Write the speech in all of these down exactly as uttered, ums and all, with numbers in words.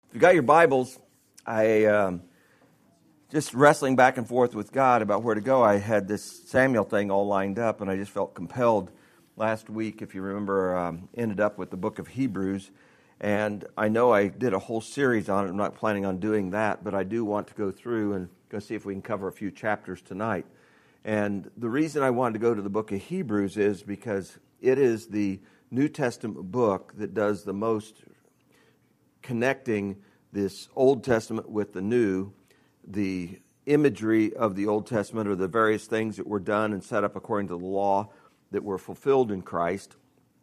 If you got your Bibles, I um, just wrestling back and forth with God about where to go. I had this Samuel thing all lined up, and I just felt compelled last week, if you remember, um, ended up with the book of Hebrews. And I know I did a whole series on it. I'm not planning on doing that, but I do want to go through and go see if we can cover a few chapters tonight. And the reason I wanted to go to the book of Hebrews is because it is the New Testament book that does the most connecting this Old Testament with the New, the imagery of the Old Testament or the various things that were done and set up according to the law that were fulfilled in Christ,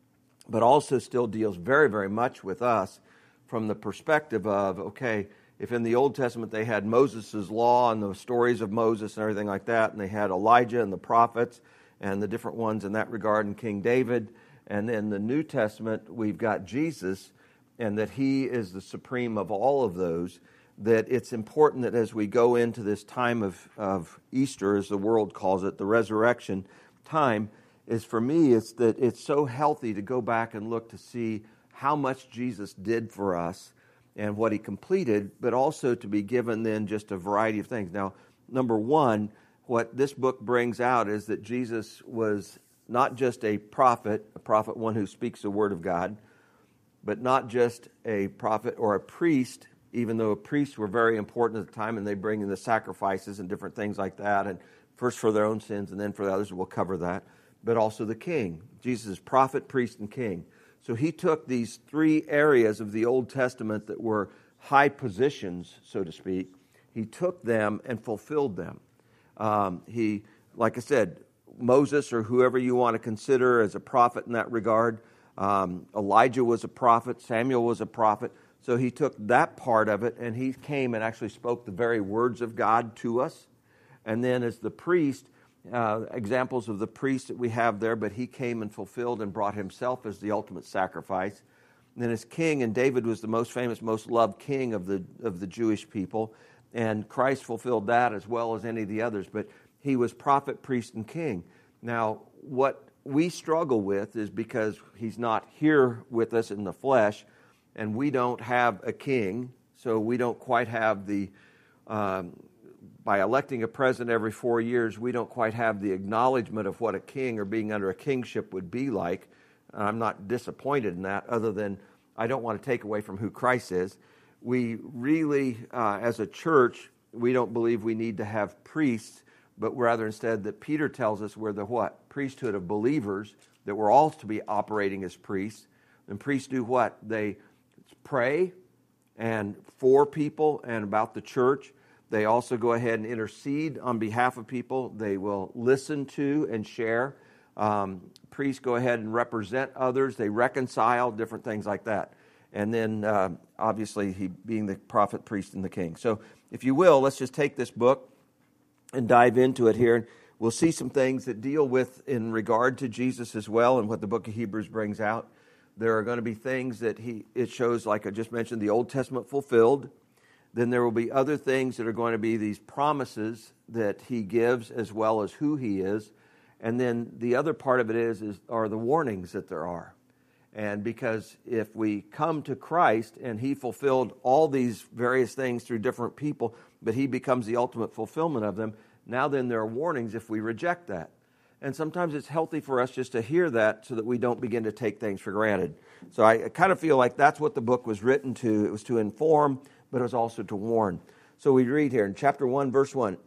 but also still deals very, very much with us from the perspective of, okay, if in the Old Testament they had Moses' law and the stories of Moses and everything like that, and they had Elijah and the prophets and the different ones in that regard and King David, and in the New Testament we've got Jesus, and that he is the supreme of all of those, that it's important that as we go into this time of, of Easter, as the world calls it, the resurrection time, is for me, it's that it's so healthy to go back and look to see how much Jesus did for us and what he completed, but also to be given then just a variety of things. Now, number one, what this book brings out is that Jesus was not just a prophet, a prophet, one who speaks the word of God, but not just a prophet or a priest, even though priests were very important at the time, and they bring in the sacrifices and different things like that, and first for their own sins and then for the others. We'll cover that. But also the king. Jesus is prophet, priest, and king. So he took these three areas of the Old Testament that were high positions, so to speak. He took them and fulfilled them. Um, he, like I said, Moses or whoever you want to consider as a prophet in that regard. Um, Elijah was a prophet. Samuel was a prophet. So he took that part of it and he came and actually spoke the very words of God to us. And then as the priest, uh, examples of the priest that we have there, but he came and fulfilled and brought himself as the ultimate sacrifice. And then as king, and David was the most famous, most loved king of the of the Jewish people, and Christ fulfilled that as well as any of the others. But he was prophet, priest, and king. Now, what we struggle with is because he's not here with us in the flesh, and we don't have a king, so we don't quite have the, um, by electing a president every four years, we don't quite have the acknowledgement of what a king or being under a kingship would be like. I'm not disappointed in that, other than I don't want to take away from who Christ is. We really, uh, as a church, we don't believe we need to have priests, but rather instead that Peter tells us we're the what? Priesthood of believers, that we're all to be operating as priests. And priests do what? They pray and for people and about the church. They also go ahead and intercede on behalf of people. They will listen to and share. Um, priests go ahead and represent others. They reconcile, different things like that. And then, uh, obviously, he being the prophet, priest, and the king. So, if you will, let's just take this book and dive into it here. And we'll see some things that deal with in regard to Jesus as well and what the book of Hebrews brings out. There are going to be things that he it shows, like I just mentioned, the Old Testament fulfilled. Then there will be other things that are going to be these promises that he gives as well as who he is. And then the other part of it is, is are the warnings that there are. And because if we come to Christ and he fulfilled all these various things through different people, but he becomes the ultimate fulfillment of them, now then there are warnings if we reject that. And sometimes it's healthy for us just to hear that so that we don't begin to take things for granted. So I kind of feel like that's what the book was written to. It was to inform, but it was also to warn. So we read here in chapter one, verse one.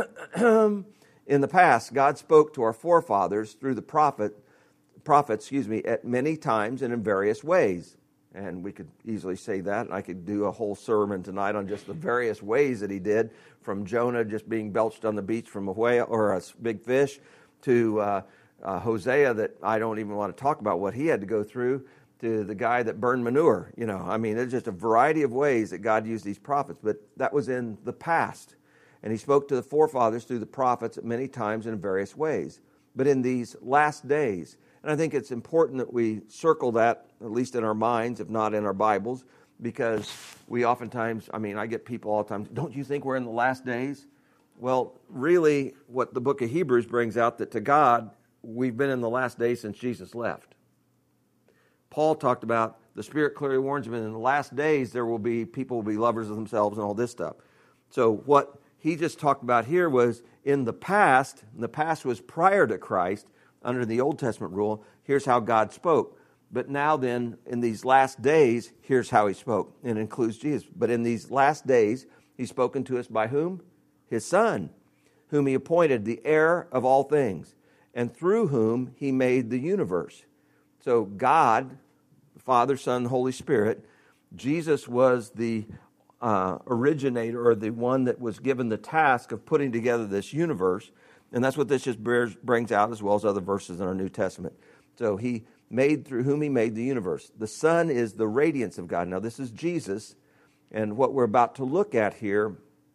In the past, God spoke to our forefathers through the prophet, prophet, excuse me, at many times and in various ways. And we could easily say that. I could do a whole sermon tonight on just the various ways that he did, from Jonah just being belched on the beach from a whale or a big fish, to uh, uh, Hosea, that I don't even want to talk about what he had to go through, to the guy that burned manure. You know, I mean, there's just a variety of ways that God used these prophets, but that was in the past. And he spoke to the forefathers through the prophets at many times in various ways. But in these last days, and I think it's important that we circle that, at least in our minds, if not in our Bibles, because we oftentimes, I mean, I get people all the time, don't you think we're in the last days? Well, really, what the book of Hebrews brings out, that to God, we've been in the last days since Jesus left. Paul talked about the Spirit clearly warns him, and in the last days there will be, people will be lovers of themselves and all this stuff. So what he just talked about here was in the past, and the past was prior to Christ, under the Old Testament rule, here's how God spoke. But now then, in these last days, here's how he spoke. And it includes Jesus. But in these last days, he's spoken to us by whom? His Son, whom he appointed the heir of all things, and through whom he made the universe. So God, Father, Son, Holy Spirit, Jesus was the uh, originator, or the one that was given the task of putting together this universe. And that's what this just bears, brings out, as well as other verses in our New Testament. So he made, through whom he made the universe. The Son is the radiance of God. Now this is Jesus, and what we're about to look at here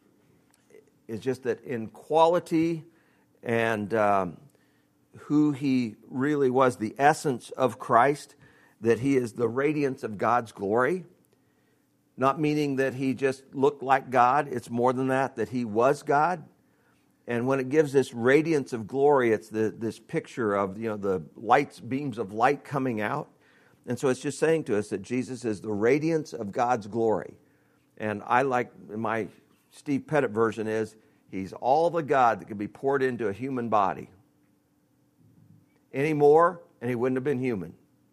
is just that in quality and um, who he really was, the essence of Christ, that he is the radiance of God's glory. Not meaning that he just looked like God. It's more than that, that he was God. And when it gives this radiance of glory, it's the, this picture of, you know, the lights, beams of light coming out. And so it's just saying to us that Jesus is the radiance of God's glory. And I like, my Steve Pettit version is, he's all the God that could be poured into a human body. Any more, and he wouldn't have been human.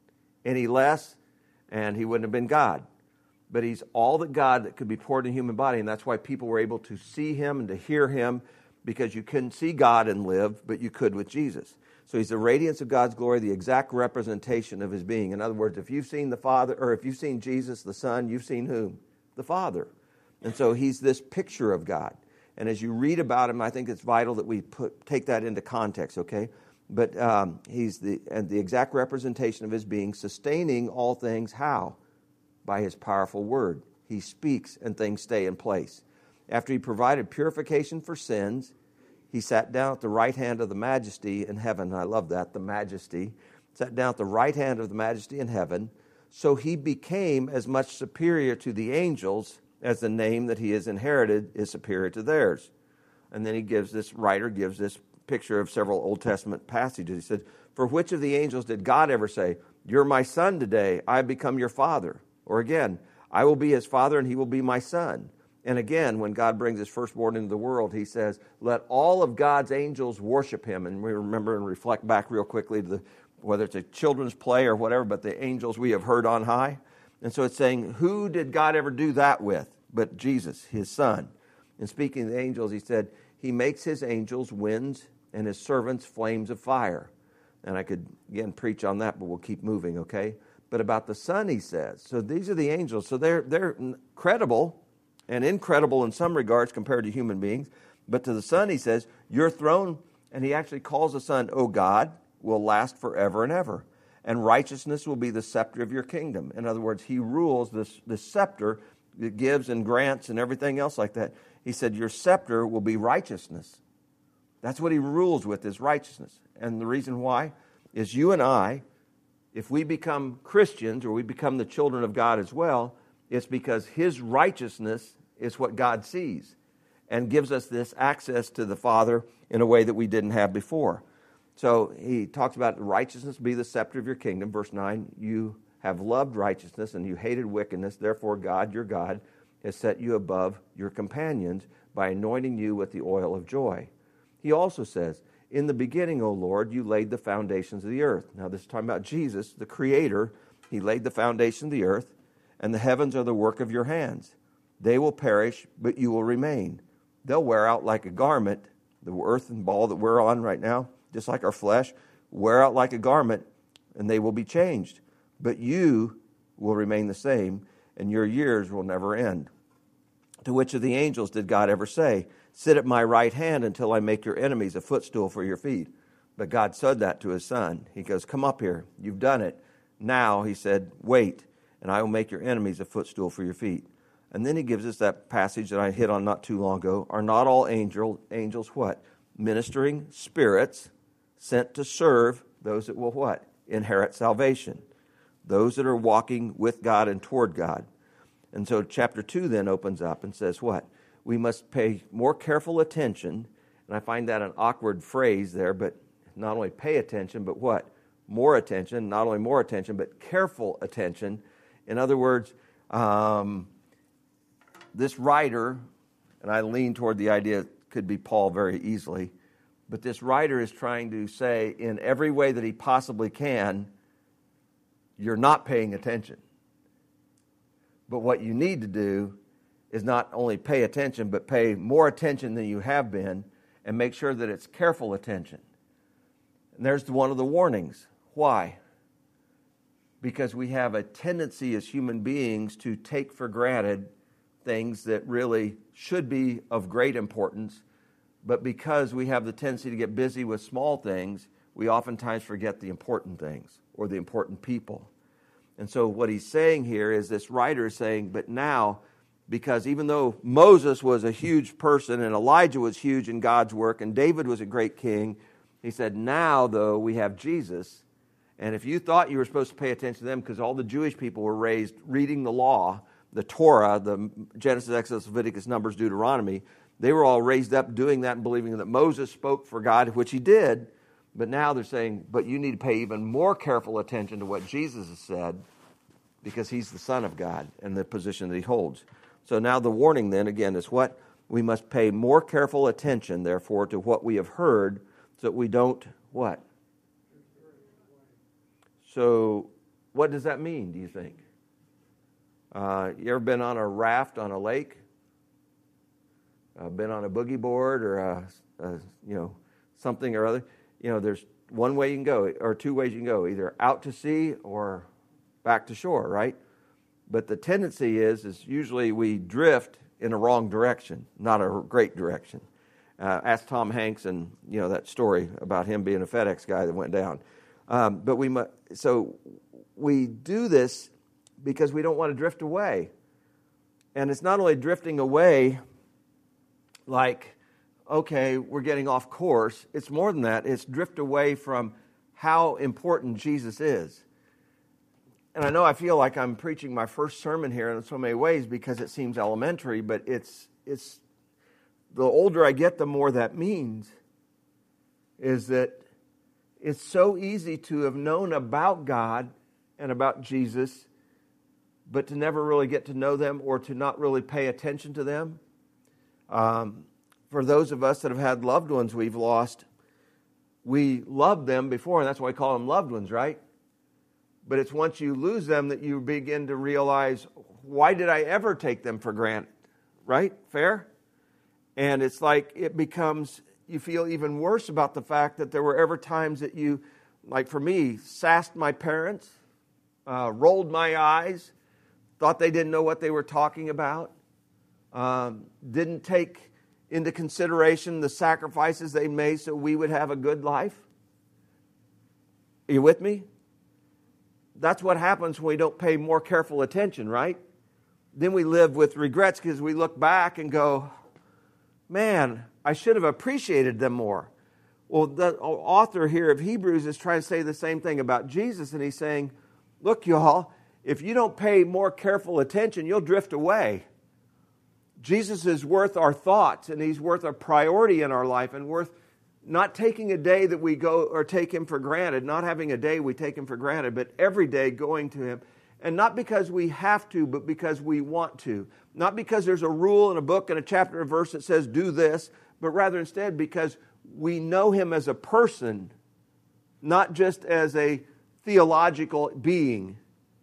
Any less, and he wouldn't have been God. But he's all the God that could be poured in a human body, and that's why people were able to see him and to hear him, because you couldn't see God and live, but you could with Jesus. So he's the radiance of God's glory, the exact representation of his being. In other words, if you've seen the Father, or if you've seen Jesus, the Son, you've seen whom? The Father. And so he's this picture of God. And as you read about him, I think it's vital that we put take that into context, okay? But um, he's the, and the exact representation of his being, sustaining all things, how? By his powerful word. He speaks and things stay in place. After he provided purification for sins, he sat down at the right hand of the majesty in heaven. I love that, the majesty. Sat down at the right hand of the majesty in heaven. So he became as much superior to the angels as the name that he has inherited is superior to theirs. And then he gives this, writer gives this picture of several Old Testament passages. He said, for which of the angels did God ever say, you're my son today, I have become your father? Or again, I will be his father and he will be my son. And again, when God brings his firstborn into the world, he says, let all of God's angels worship him. And we remember and reflect back real quickly to the, whether it's a children's play or whatever, but the angels we have heard on high. And so it's saying, who did God ever do that with? But Jesus, his son. And speaking of the angels, he said, he makes his angels winds and his servants flames of fire. And I could, again, preach on that, but we'll keep moving, okay? But about the Son, he says. So these are the angels. So they're they're credible and incredible in some regards compared to human beings. But to the Son, he says, your throne, and he actually calls the Son, O God, will last forever and ever. And righteousness will be the scepter of your kingdom. In other words, he rules this, this scepter that gives and grants and everything else like that. He said, your scepter will be righteousness. That's what he rules with, is righteousness. And the reason why is you and I, if we become Christians or we become the children of God as well, it's because his righteousness is what God sees and gives us this access to the Father in a way that we didn't have before. So he talks about righteousness be the scepter of your kingdom. Verse nine, you have loved righteousness and you hated wickedness. Therefore God, your God, has set you above your companions by anointing you with the oil of joy. He also says, in the beginning, O Lord, you laid the foundations of the earth. Now this is talking about Jesus, the Creator. He laid the foundation of the earth, and the heavens are the work of your hands. They will perish, but you will remain. They'll wear out like a garment. The earth and ball that we're on right now, just like our flesh, wear out like a garment, and they will be changed. But you will remain the same, and your years will never end. To which of the angels did God ever say, sit at my right hand until I make your enemies a footstool for your feet? But God said that to his Son. He goes, come up here. You've done it. Now, he said, wait, and I will make your enemies a footstool for your feet. And then he gives us that passage that I hit on not too long ago. Are not all angel, angels what? Ministering spirits sent to serve those that will what? Inherit salvation. Those that are walking with God and toward God. And so chapter two then opens up and says what? We must pay more careful attention, and I find that an awkward phrase there, but not only pay attention, but what? More attention, not only more attention, but careful attention In other words, um, this writer, and I lean toward the idea it could be Paul very easily, but this writer is trying to say in every way that he possibly can, you're not paying attention. But what you need to do is not only pay attention, but pay more attention than you have been, and make sure that it's careful attention. And there's one of the warnings. Why? Because we have a tendency as human beings to take for granted things that really should be of great importance, but because we have the tendency to get busy with small things, we oftentimes forget the important things or the important people. And so what he's saying here is this writer is saying, but now, because even though Moses was a huge person and Elijah was huge in God's work and David was a great king, he said, now, though, we have Jesus. And if you thought you were supposed to pay attention to them because all the Jewish people were raised reading the law, the Torah, the Genesis, Exodus, Leviticus, Numbers, Deuteronomy, they were all raised up doing that and believing that Moses spoke for God, which he did. But now they're saying, but you need to pay even more careful attention to what Jesus has said because he's the Son of God and the position that he holds. So now the warning then, again, is what? We must pay more careful attention, therefore, to what we have heard so that we don't, what? So what does that mean, do you think? Uh, you ever been on a raft on a lake? Uh, been on a boogie board or, a, a, you know, something or other? You know, there's one way you can go, or two ways you can go, either out to sea or back to shore, right? But the tendency is, is usually we drift in a wrong direction, not a great direction. Uh, ask Tom Hanks and, you know, that story about him being a FedEx guy that went down. Um, but we mu- so we do this because we don't want to drift away. And it's not only drifting away like, okay, we're getting off course. It's more than that. It's drift away from how important Jesus is. And I know I feel like I'm preaching my first sermon here in so many ways because it seems elementary, but it's it's the older I get, the more that means is that it's so easy to have known about God and about Jesus, but to never really get to know them or to not really pay attention to them. Um, for those of us that have had loved ones we've lost, we loved them before, and that's why we call them loved ones, right? But it's once you lose them that you begin to realize, why did I ever take them for granted? Right? Fair? And it's like it becomes, you feel even worse about the fact that there were ever times that you, like for me, sassed my parents, uh, rolled my eyes, thought they didn't know what they were talking about, um, didn't take into consideration the sacrifices they made so we would have a good life. Are you with me? That's what happens when we don't pay more careful attention, right? Then we live with regrets because we look back and go, man, I should have appreciated them more. Well, the author here of Hebrews is trying to say the same thing about Jesus, and he's saying, look, y'all, if you don't pay more careful attention, you'll drift away. Jesus is worth our thoughts, and he's worth a priority in our life, and worth not taking a day that we go or take him for granted, not having a day we take him for granted, but every day going to him. And not because we have to, but because we want to. Not because there's a rule in a book and a chapter and a verse that says do this, but rather instead because we know him as a person, not just as a theological being.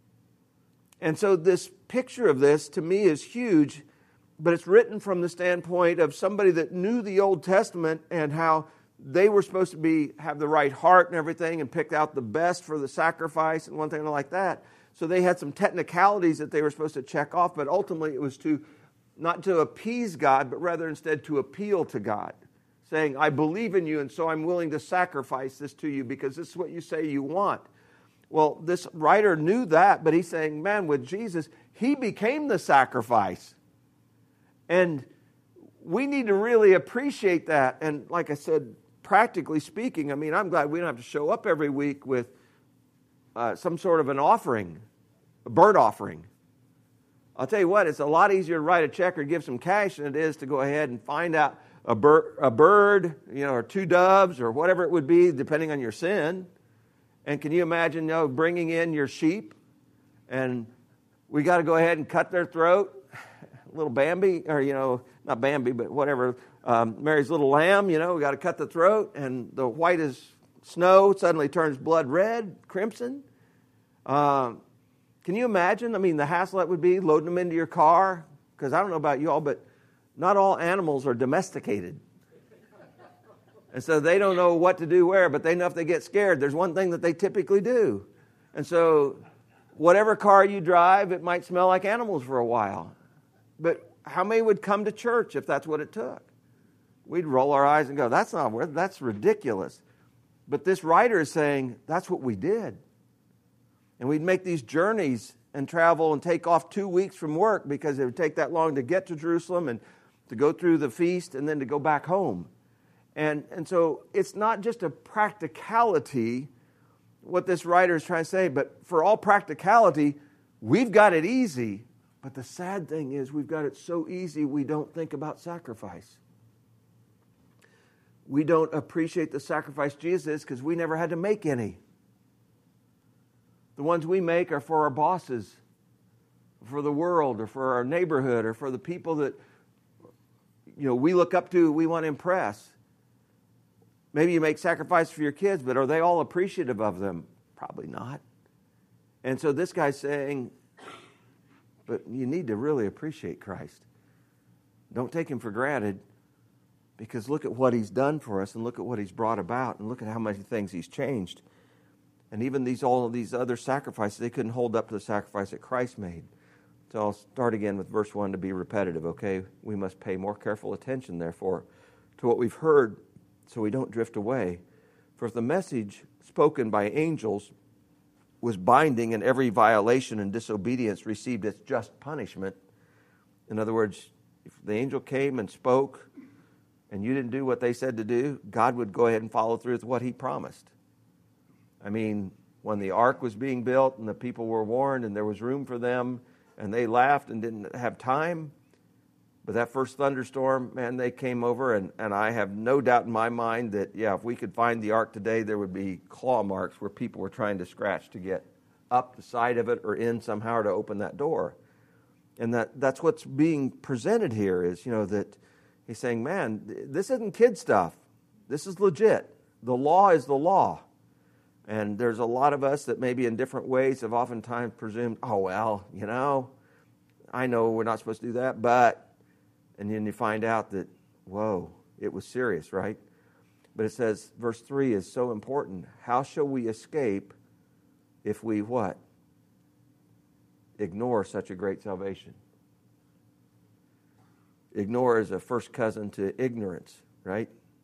And so this picture of this to me is huge, but it's written from the standpoint of somebody that knew the Old Testament and how they were supposed to be have the right heart and everything and pick out the best for the sacrifice and one thing like that. So they had some technicalities that they were supposed to check off, but ultimately it was to not to appease God, but rather instead to appeal to God, saying, I believe in you, and so I'm willing to sacrifice this to you because this is what you say you want. Well, this writer knew that, but he's saying, man, with Jesus, he became the sacrifice. And we need to really appreciate that. And like I said, practically speaking, I mean, I'm glad we don't have to show up every week with uh, some sort of an offering, a bird offering. I'll tell you what, it's a lot easier to write a check or give some cash than it is to go ahead and find out a, bir- a bird, you know, or two doves or whatever it would be, depending on your sin. And can you imagine, you know, bringing in your sheep and we got to go ahead and cut their throat. Little Bambi, or, you know, not Bambi, but whatever, um, Mary's little lamb, you know, we got to cut the throat, and the white as snow suddenly turns blood red, crimson. Um, can you imagine? I mean, the hassle that would be loading them into your car, because I don't know about you all, but not all animals are domesticated. And so they don't know what to do where, but they know if they get scared, there's one thing that they typically do. And so whatever car you drive, it might smell like animals for a while. But how many would come to church if that's what it took? We'd roll our eyes and go, that's not worth, that's ridiculous. But this writer is saying, that's what we did. And we'd make these journeys and travel and take off two weeks from work because it would take that long to get to Jerusalem and to go through the feast and then to go back home. And, and so it's not just a practicality, what this writer is trying to say, but for all practicality, we've got it easy. But the sad thing is we've got it so easy we don't think about sacrifice. We don't appreciate the sacrifice Jesus is because we never had to make any. The ones we make are for our bosses, for the world, or for our neighborhood, or for the people that, you know, we look up to, we want to impress. Maybe you make sacrifice for your kids, but are they all appreciative of them? Probably not. And so this guy's saying, but you need to really appreciate Christ. Don't take him for granted, because look at what he's done for us and look at what he's brought about and look at how many things he's changed. And even these all of these other sacrifices, they couldn't hold up to the sacrifice that Christ made. So I'll start again with verse one to be repetitive, okay? We must pay more careful attention, therefore, to what we've heard so we don't drift away. For if the message spoken by angels was binding and every violation and disobedience received its just punishment. In other words, if the angel came and spoke and you didn't do what they said to do, God would go ahead and follow through with what he promised. I mean, when the ark was being built and the people were warned and there was room for them and they laughed and didn't have time, but that first thunderstorm, man, they came over, and, and I have no doubt in my mind that, yeah, if we could find the ark today, there would be claw marks where people were trying to scratch to get up the side of it or in somehow to open that door. And that that's what's being presented here is, you know, that he's saying, man, this isn't kid stuff. This is legit. The law is the law. And there's a lot of us that maybe in different ways have oftentimes presumed, oh, well, you know, I know we're not supposed to do that, but... And then you find out that, whoa, it was serious, right? But it says, verse three is so important. How shall we escape if we what? Ignore such a great salvation. Ignore is a first cousin to ignorance, right?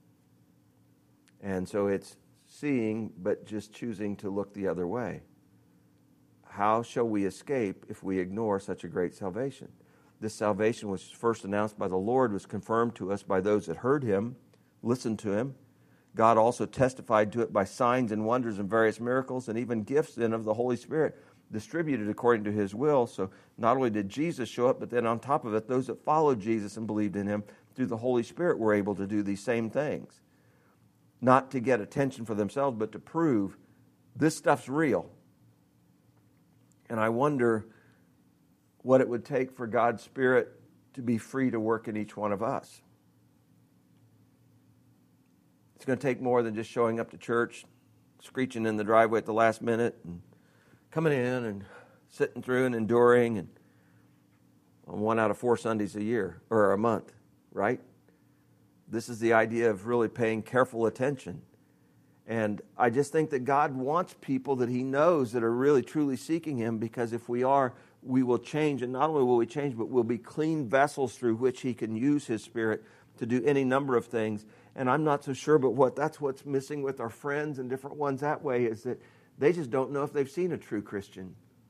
And so it's seeing, but just choosing to look the other way. How shall we escape if we ignore such a great salvation? This salvation was first announced by the Lord, was confirmed to us by those that heard him, listened to him. God also testified to it by signs and wonders and various miracles and even gifts then of the Holy Spirit distributed according to his will. So not only did Jesus show up, but then on top of it, those that followed Jesus and believed in him through the Holy Spirit were able to do these same things. Not to get attention for themselves, but to prove this stuff's real. And I wonder what it would take for God's Spirit to be free to work in each one of us. It's going to take more than just showing up to church, screeching in the driveway at the last minute, and coming in and sitting through and enduring, and on one out of four Sundays a year, or a month, right? This is the idea of really paying careful attention. And I just think that God wants people that he knows that are really truly seeking him, because if we are, we will change, and not only will we change, but we'll be clean vessels through which he can use his Spirit to do any number of things. And I'm not so sure, but what that's what's missing with our friends and different ones that way is that they just don't know if they've seen a true Christian.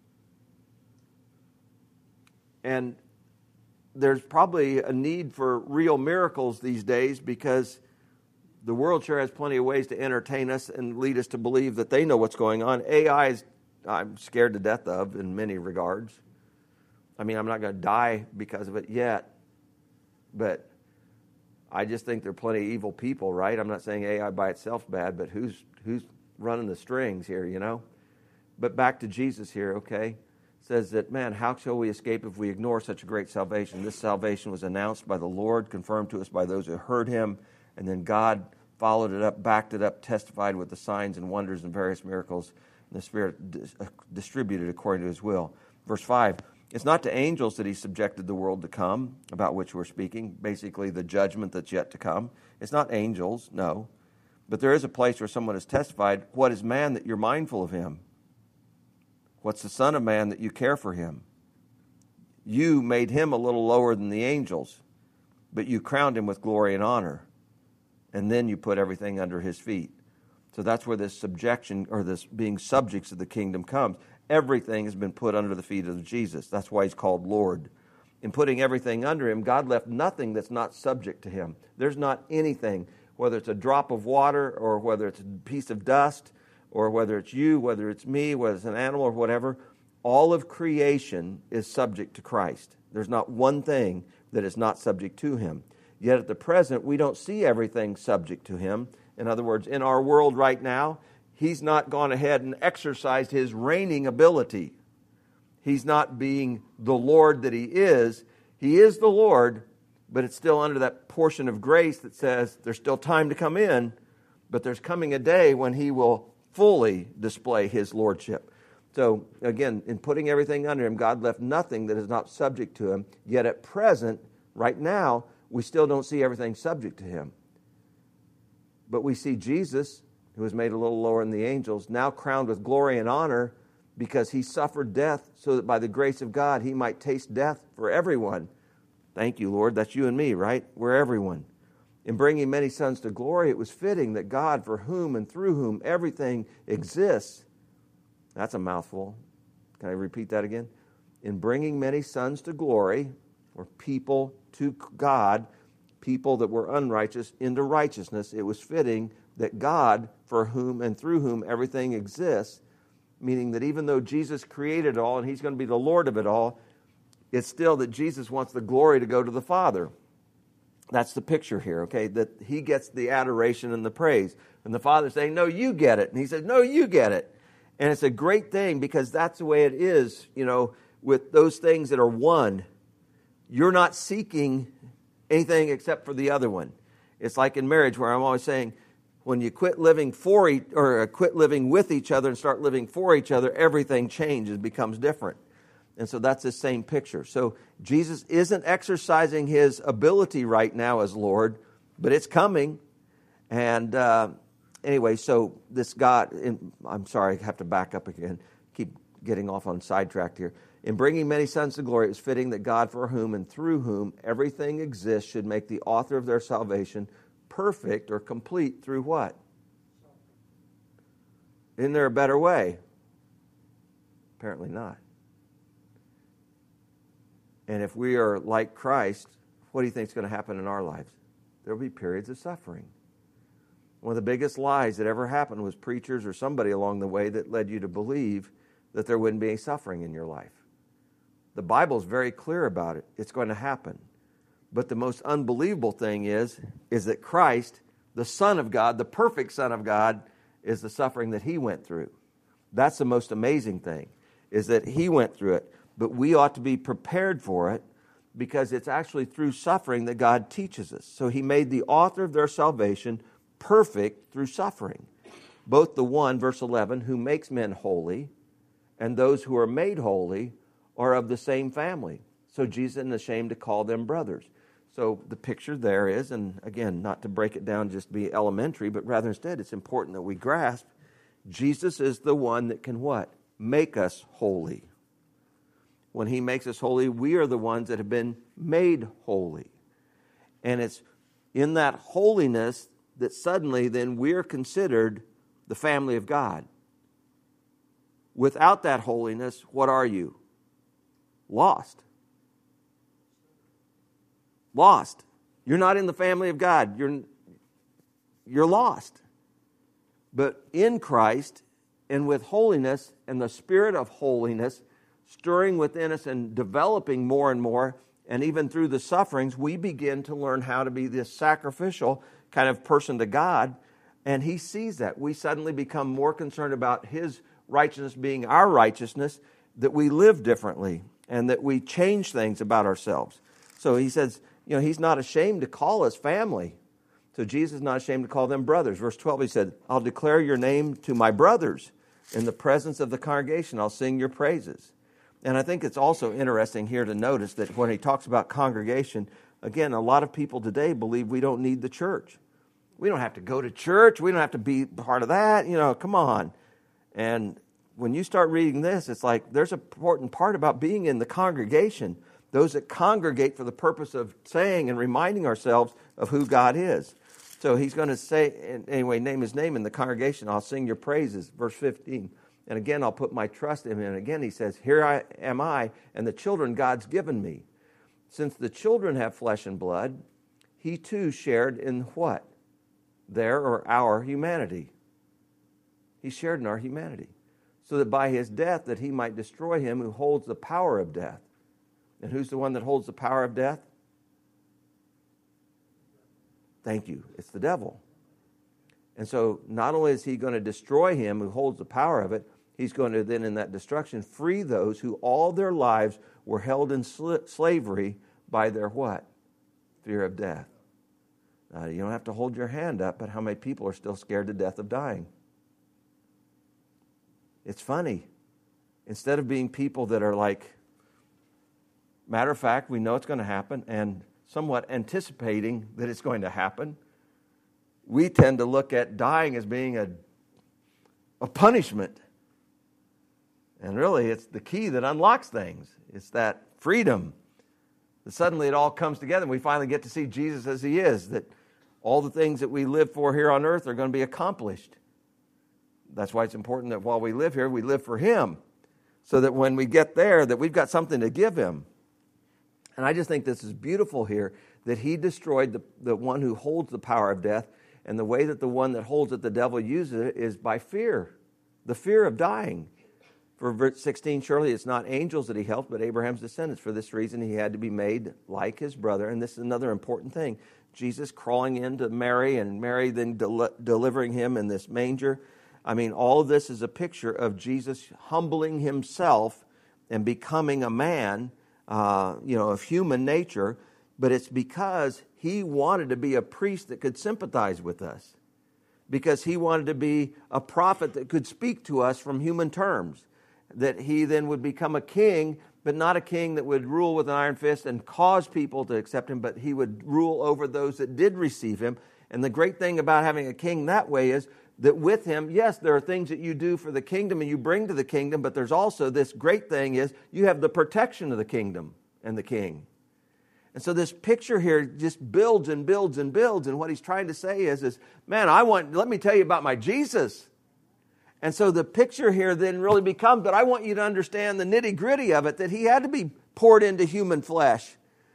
And there's probably a need for real miracles these days, because the world sure has plenty of ways to entertain us and lead us to believe that they know what's going on. A I is, I'm scared to death of in many regards. I mean, I'm not going to die because of it yet, but I just think there are plenty of evil people, right? I'm not saying A I by itself is bad, but who's who's running the strings here, you know? But back to Jesus here, okay? says that, man, how shall we escape if we ignore such a great salvation? This salvation was announced by the Lord, confirmed to us by those who heard him, and then God followed it up, backed it up, testified with the signs and wonders and various miracles, and the Spirit dis- distributed according to his will. Verse five, it's not to angels that he subjected the world to come, about which we're speaking, basically the judgment that's yet to come. It's not angels, no. But there is a place where someone has testified, what is man that you're mindful of him? What's the Son of Man that you care for him? You made him a little lower than the angels, but you crowned him with glory and honor. And then you put everything under his feet. So that's where this subjection, or this being subjects of the kingdom comes. Everything has been put under the feet of Jesus. That's why he's called Lord. In putting everything under him, God left nothing that's not subject to him. There's not anything, whether it's a drop of water or whether it's a piece of dust or whether it's you, whether it's me, whether it's an animal or whatever, all of creation is subject to Christ. There's not one thing that is not subject to him. Yet at the present, we don't see everything subject to him. In other words, in our world right now, he's not gone ahead and exercised his reigning ability. He's not being the Lord that he is. He is the Lord, but it's still under that portion of grace that says there's still time to come in, but there's coming a day when he will fully display his lordship. So again, in putting everything under him, God left nothing that is not subject to him. Yet at present, right now, we still don't see everything subject to him. But we see Jesus, who was made a little lower than the angels, now crowned with glory and honor because he suffered death so that by the grace of God he might taste death for everyone. Thank you, Lord. That's you and me, right? We're everyone. In bringing many sons to glory, it was fitting that God, for whom and through whom everything exists, that's a mouthful. Can I repeat that again? In bringing many sons to glory, or people to God, people that were unrighteous into righteousness, it was fitting that God, for whom and through whom everything exists, meaning that even though Jesus created it all and he's going to be the Lord of it all, it's still that Jesus wants the glory to go to the Father. That's the picture here, okay, that he gets the adoration and the praise. And the Father's saying, no, you get it. And he says, no, you get it. And it's a great thing because that's the way it is, you know, with those things that are one. You're not seeking anything except for the other one. It's like in marriage where I'm always saying, when you quit living for each, or quit living with each other and start living for each other, everything changes, becomes different. And so that's the same picture. So Jesus isn't exercising his ability right now as Lord, but it's coming. And uh, anyway, so this God, in, I'm sorry, I have to back up again. Keep getting off on sidetracked here. In bringing many sons to glory, it was fitting that God, for whom and through whom everything exists, should make the author of their salvation perfect or complete through what? Isn't there a better way? Apparently not. And if we are like Christ, what do you think is going to happen in our lives? There will be periods of suffering. One of the biggest lies that ever happened was preachers or somebody along the way that led you to believe that there wouldn't be any suffering in your life. The Bible is very clear about it. It's going to happen. But the most unbelievable thing is, is that Christ, the Son of God, the perfect Son of God, is the suffering that he went through. That's the most amazing thing, is that he went through it. But we ought to be prepared for it because it's actually through suffering that God teaches us. So he made the author of their salvation perfect through suffering. Both the one, verse eleven, who makes men holy, and those who are made holy are of the same family. So Jesus isn't ashamed to call them brothers. So the picture there is, and again, not to break it down just be elementary, but rather instead it's important that we grasp Jesus is the one that can what? Make us holy. When he makes us holy, we are the ones that have been made holy. And it's in that holiness that suddenly then we're considered the family of God. Without that holiness, what are you? Lost. Lost. You're not in the family of God. You're, you're lost. But in Christ and with holiness and the spirit of holiness stirring within us and developing more and more, and even through the sufferings, we begin to learn how to be this sacrificial kind of person to God, and he sees that. We suddenly become more concerned about his righteousness being our righteousness that we live differently and that we change things about ourselves. So he says, you know, he's not ashamed to call us family. So Jesus is not ashamed to call them brothers. Verse twelve, he said, I'll declare your name to my brothers. In the presence of the congregation, I'll sing your praises. And I think it's also interesting here to notice that when he talks about congregation, again, a lot of people today believe we don't need the church. We don't have to go to church. We don't have to be part of that. You know, come on. And when you start reading this, it's like there's an important part about being in the congregation, those that congregate for the purpose of saying and reminding ourselves of who God is. So he's going to say, anyway, name his name in the congregation. I'll sing your praises. Verse fifteen. And again, I'll put my trust in him. And again, he says, here I am I and the children God's given me. Since the children have flesh and blood, he too shared in what? Their or our humanity. He shared in our humanity. So that by his death that he might destroy him who holds the power of death. And who's the one that holds the power of death? Thank you. It's the devil. And so not only is he going to destroy him who holds the power of it, he's going to then in that destruction free those who all their lives were held in sl- slavery by their what? Fear of death. Now, you don't have to hold your hand up, but how many people are still scared to death of dying? It's funny. Instead of being people that are like, matter of fact, we know it's going to happen, and somewhat anticipating that it's going to happen, we tend to look at dying as being a, a punishment. And really, it's the key that unlocks things. It's that freedom. That suddenly it all comes together and we finally get to see Jesus as he is. That all the things that we live for here on earth are going to be accomplished. That's why it's important that while we live here, we live for him. So that when we get there, that we've got something to give him. And I just think this is beautiful here. That he destroyed the, the one who holds the power of death. And the way that the one that holds it, the devil, uses it is by fear. The fear of dying. For verse sixteen, surely it's not angels that he helped, but Abraham's descendants. For this reason, he had to be made like his brother. And this is another important thing. Jesus crawling into Mary and Mary then del- delivering him in this manger. I mean, all of this is a picture of Jesus humbling himself and becoming a man, uh, you know, of human nature. But it's because he wanted to be a priest that could sympathize with us. Because he wanted to be a prophet that could speak to us from human terms. That he then would become a king, but not a king that would rule with an iron fist and cause people to accept him, but he would rule over those that did receive him. And the great thing about having a king that way is that with him, yes, there are things that you do for the kingdom and you bring to the kingdom, but there's also this great thing is you have the protection of the kingdom and the king. And so this picture here just builds and builds and builds. And what he's trying to say is, is man, I want, let me tell you about my Jesus. And so the picture here then really becomes, but I want you to understand the nitty gritty of it, that he had to be poured into human flesh.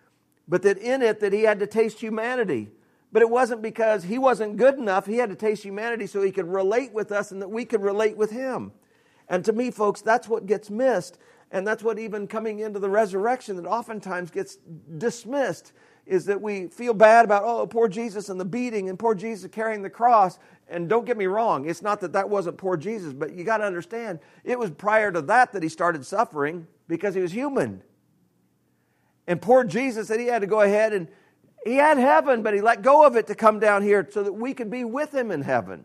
But that in it, that he had to taste humanity. But it wasn't because he wasn't good enough. He had to taste humanity so he could relate with us and that we could relate with him. And to me, folks, that's what gets missed. And that's what even coming into the resurrection that oftentimes gets dismissed, is that we feel bad about, oh, poor Jesus and the beating and poor Jesus carrying the cross. And don't get me wrong, it's not that that wasn't poor Jesus, but you got to understand, it was prior to that that he started suffering because he was human. And poor Jesus said he had to go ahead and he had heaven, but he let go of it to come down here so that we could be with him in heaven.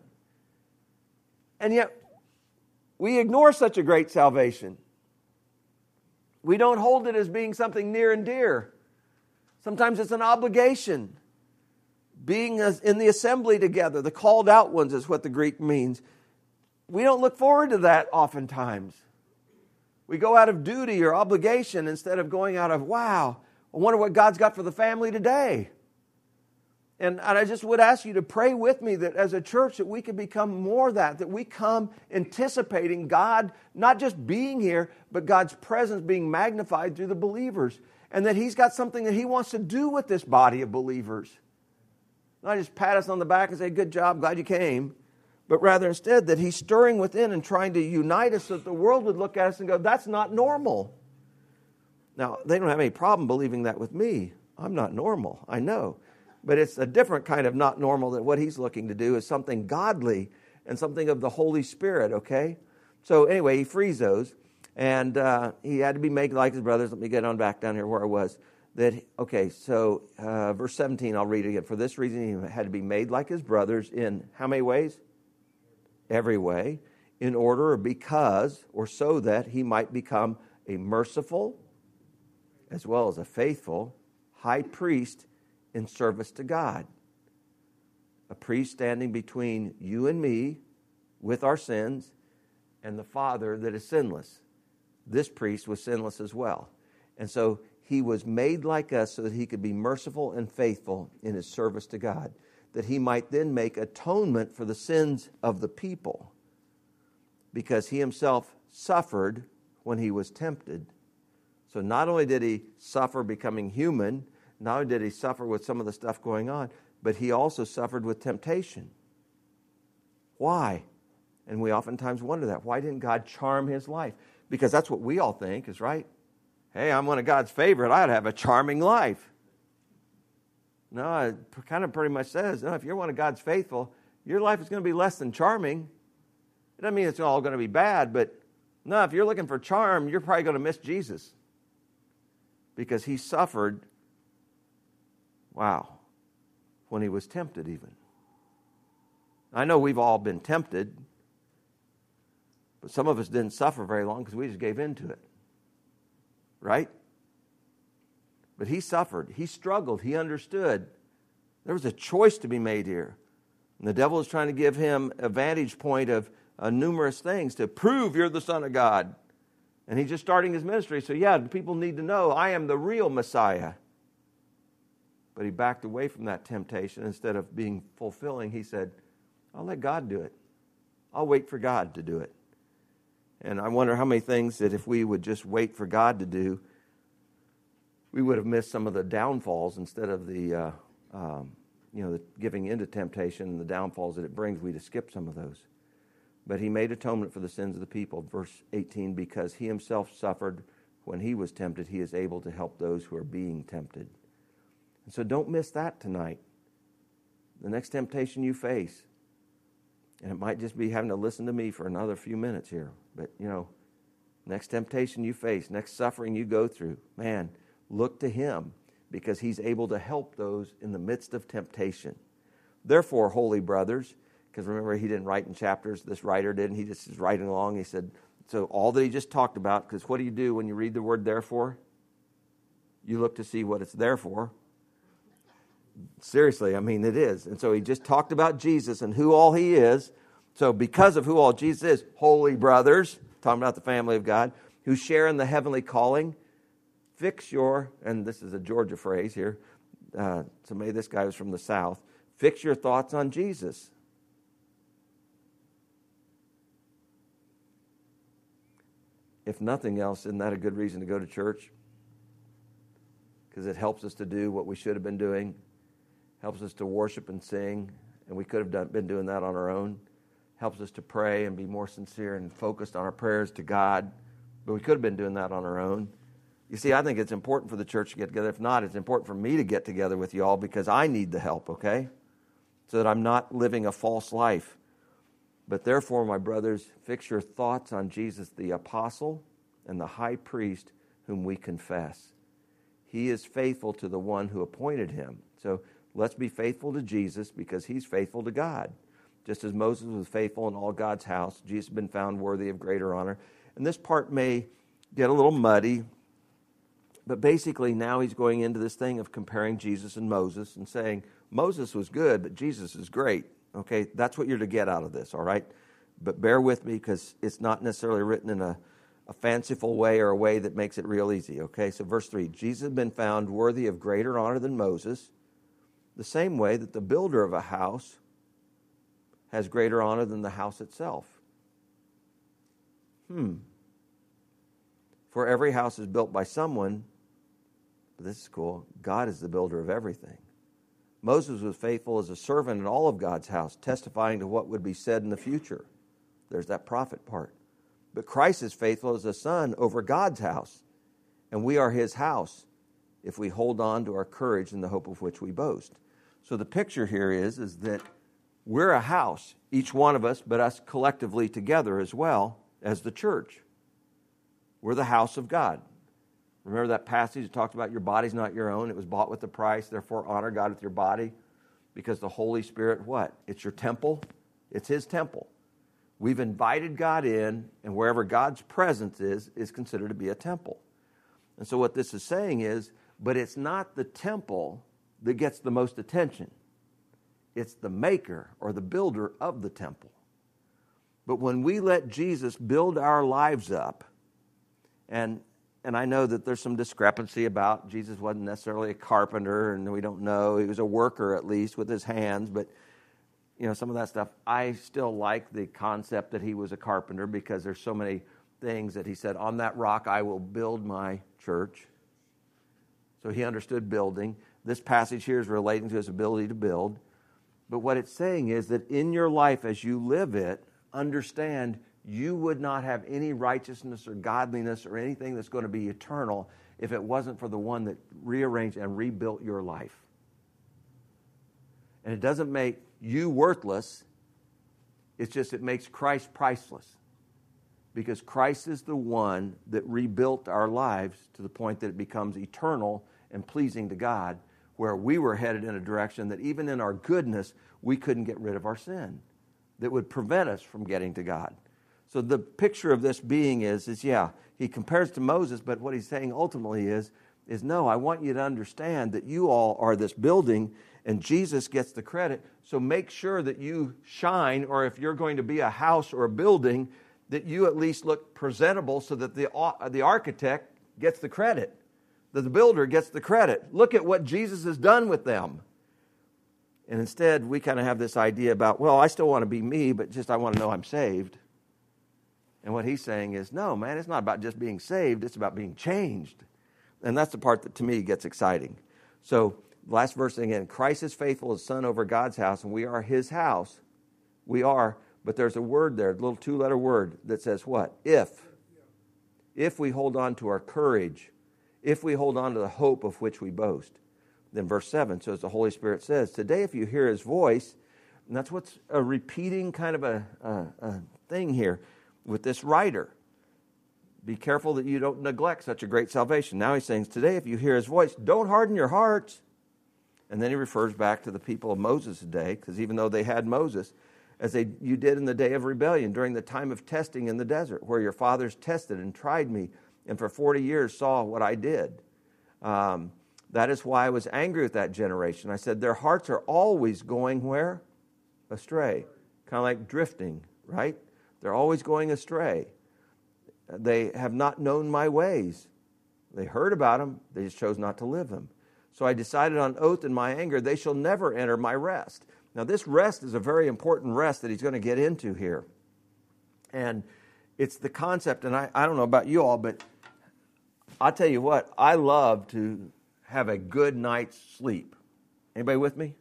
And yet, we ignore such a great salvation. We don't hold it as being something near and dear. Sometimes it's an obligation. Being in the assembly together, the called out ones is what the Greek means. We don't look forward to that oftentimes. We go out of duty or obligation instead of going out of, wow, I wonder what God's got for the family today. And, and I just would ask you to pray with me that as a church that we could become more that, that we come anticipating God not just being here, but God's presence being magnified through the believers. And that he's got something that he wants to do with this body of believers. Not just pat us on the back and say, good job, glad you came. But rather instead that he's stirring within and trying to unite us so that the world would look at us and go, that's not normal. Now, they don't have any problem believing that with me. I'm not normal, I know. But it's a different kind of not normal than what he's looking to do is something godly and something of the Holy Spirit, okay? So anyway, he frees those. And uh, he had to be made like his brothers. Let me get on back down here where I was. That okay, so uh, verse seventeen, I'll read it again. For this reason, he had to be made like his brothers in how many ways? Every way, in order or because or so that he might become a merciful as well as a faithful high priest in service to God. A priest standing between you and me with our sins and the Father that is sinless. This priest was sinless as well. And so he was made like us so that he could be merciful and faithful in his service to God, that he might then make atonement for the sins of the people, because he himself suffered when he was tempted. So not only did he suffer becoming human, not only did he suffer with some of the stuff going on, but he also suffered with temptation. Why? And we oftentimes wonder that. Why didn't God charm his life? Because that's what we all think is right. Hey, I'm one of God's favorite. I'd have a charming life. No, it kind of pretty much says, no, if you're one of God's faithful, your life is going to be less than charming. It doesn't mean it's all going to be bad, but no, if you're looking for charm, you're probably going to miss Jesus. Because he suffered, wow, when he was tempted even. I know we've all been tempted, but some of us didn't suffer very long because we just gave in to it. Right? But he suffered. He struggled. He understood. There was a choice to be made here. And the devil is trying to give him a vantage point of uh, numerous things to prove you're the Son of God. And he's just starting his ministry. So yeah, people need to know I am the real Messiah. But he backed away from that temptation. Instead of being fulfilling, he said, I'll let God do it. I'll wait for God to do it. And I wonder how many things that if we would just wait for God to do, we would have missed some of the downfalls instead of the, uh, um, you know, the giving into temptation and the downfalls that it brings. We'd have skipped some of those. But he made atonement for the sins of the people. Verse eighteen, because he himself suffered when he was tempted, he is able to help those who are being tempted. And so don't miss that tonight. The next temptation you face, and it might just be having to listen to me for another few minutes here. But, you know, next temptation you face, next suffering you go through, man, look to him because he's able to help those in the midst of temptation. Therefore, holy brothers, because remember he didn't write in chapters, this writer didn't, he just is writing along. He said, so all that he just talked about, because what do you do when you read the word therefore? You look to see what it's there for. Seriously, I mean, it is. And so he just talked about Jesus and who all he is. So because of who all Jesus is, holy brothers, talking about the family of God, who share in the heavenly calling, fix your, and this is a Georgia phrase here, uh, so maybe this guy was from the South, fix your thoughts on Jesus. If nothing else, isn't that a good reason to go to church? Because it helps us to do what we should have been doing, helps us to worship and sing, and we could have done, been doing that on our own. Helps us to pray and be more sincere and focused on our prayers to God, but we could have been doing that on our own. You see, I think it's important for the church to get together. If not, it's important for me to get together with you all because I need the help, okay? So that I'm not living a false life. But therefore, my brothers, fix your thoughts on Jesus, the apostle and the high priest whom we confess. He is faithful to the one who appointed him. So let's be faithful to Jesus because he's faithful to God. Just as Moses was faithful in all God's house, Jesus has been found worthy of greater honor. And this part may get a little muddy, but basically now he's going into this thing of comparing Jesus and Moses and saying, Moses was good, but Jesus is great. Okay, that's what you're to get out of this, all right? But bear with me because it's not necessarily written in a, a fanciful way or a way that makes it real easy, okay? So verse three, Jesus has been found worthy of greater honor than Moses, the same way that the builder of a house has greater honor than the house itself. Hmm. For every house is built by someone, but this is cool, God is the builder of everything. Moses was faithful as a servant in all of God's house, testifying to what would be said in the future. There's that prophet part. But Christ is faithful as a son over God's house, and we are his house if we hold on to our courage in the hope of which we boast. So the picture here is, is that we're a house, each one of us, but us collectively together as well as the church. We're the house of God. Remember that passage that talked about your body's not your own. It was bought with a price. Therefore, honor God with your body. Because the Holy Spirit, what? It's your temple. It's His temple. We've invited God in, and wherever God's presence is, is considered to be a temple. And so what this is saying is, but it's not the temple that gets the most attention. It's the maker or the builder of the temple. But when we let Jesus build our lives up, and and I know that there's some discrepancy about Jesus wasn't necessarily a carpenter, and we don't know. He was a worker at least with his hands, but you know, some of that stuff, I still like the concept that he was a carpenter because there's so many things that he said, on that rock I will build my church. So he understood building. This passage here is relating to his ability to build. But what it's saying is that in your life as you live it, understand you would not have any righteousness or godliness or anything that's going to be eternal if it wasn't for the one that rearranged and rebuilt your life. And it doesn't make you worthless. It's just it makes Christ priceless. Because Christ is the one that rebuilt our lives to the point that it becomes eternal and pleasing to God, where we were headed in a direction that even in our goodness, we couldn't get rid of our sin that would prevent us from getting to God. So the picture of this being is, is yeah, he compares to Moses, but what he's saying ultimately is, is no, I want you to understand that you all are this building and Jesus gets the credit. So make sure that you shine, or if you're going to be a house or a building, that you at least look presentable so that the, the architect gets the credit, that the builder gets the credit. Look at what Jesus has done with them. And instead, we kind of have this idea about, well, I still want to be me, but just I want to know I'm saved. And what he's saying is, no, man, it's not about just being saved. It's about being changed. And that's the part that, to me, gets exciting. So, last verse again, Christ is faithful as son over God's house, and we are his house. We are, but there's a word there, a little two-letter word that says what? If. If we hold on to our courage, if we hold on to the hope of which we boast. Then verse seven, so as the Holy Spirit says, today if you hear his voice, and that's what's a repeating kind of a, a, a thing here with this writer. Be careful that you don't neglect such a great salvation. Now he's saying, today if you hear his voice, don't harden your hearts. And then he refers back to the people of Moses' day, because even though they had Moses, as they you did in the day of rebellion, during the time of testing in the desert, where your fathers tested and tried me, and for forty years saw what I did. Um, that is why I was angry with that generation. I said, their hearts are always going where? Astray. Kind of like drifting, right? They're always going astray. They have not known my ways. They heard about them, they just chose not to live them. So I decided on oath in my anger, they shall never enter my rest. Now this rest is a very important rest that he's going to get into here. And it's the concept, and I, I don't know about you all, but I'll tell you what, I love to have a good night's sleep. Anybody with me?